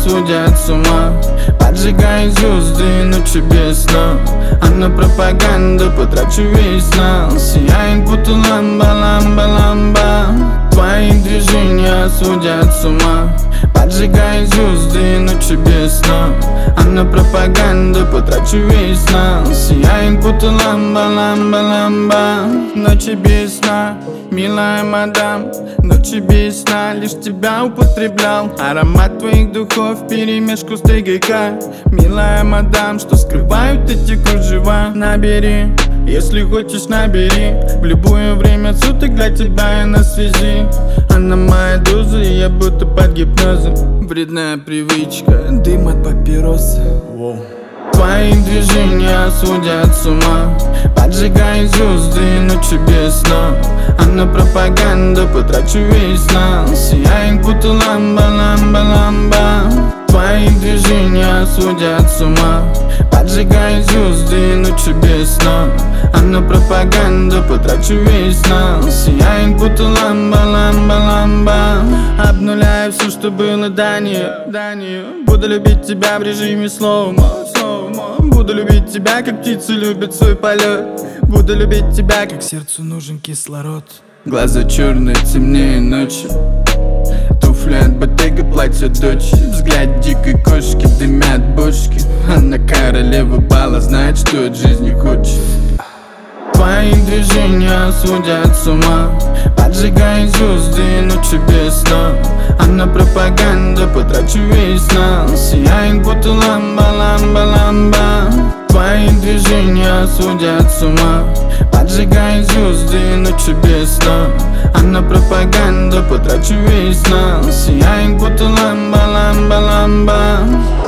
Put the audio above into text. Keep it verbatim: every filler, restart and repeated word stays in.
сводят с ума. Поджигай звезды, ночи без сна, а на пропаганду потрачу весь знал. Сияет будто ламба, ламба, ламба. Твои движения сводят с ума. Поджигай звезды, ночи без сна, а на пропаганду потрачу весь знал. Сияет будто ламба, ламба, ламба. Ночи без сна, милая мадам, ночи без сна, лишь тебя употреблял. Аромат твоих духов вперемешку с ТГК. Милая мадам, что скрывают эти кружева? Набери, если хочешь, набери. В любое время суток для тебя я на связи. Она моя доза, и я будто под гипнозом. Вредная привычка, дым от папироса. Твои движения сводят с ума. Поджигай звезды, ночи без сна, а на пропаганду потрачу весь знал. Сияет будто ламба, ламба, ламба. Твои движения сводят с ума. Поджигай звезды, ночи без сна, а на пропаганду потрачу весь знал. Сияет будто ламба, ламба, ламба. Обнуляю все, что было до нее, до нее. Буду любить тебя в режиме слоумо, слоумо. Буду любить тебя, как птицы любят свой полет. Буду любить тебя, как сердцу нужен кислород. Глаза черные, темнее ночи. Туфли от Bottega, платье дочь. Взгляд дикой кошки, дымят бошки. Она королева бала, знает, что от жизни хочет. Твои движения сводят с ума. Поджигай звезды, ночи без сна, а на пропаганду потрачу весь знал. Сияет будто ламба, ламба, ламба. Твои движения сводят с ума. Поджигай звезды, ночи без сна, а на пропаганду потрачу весь знал. Сияет будто ламба, ламба, ламба.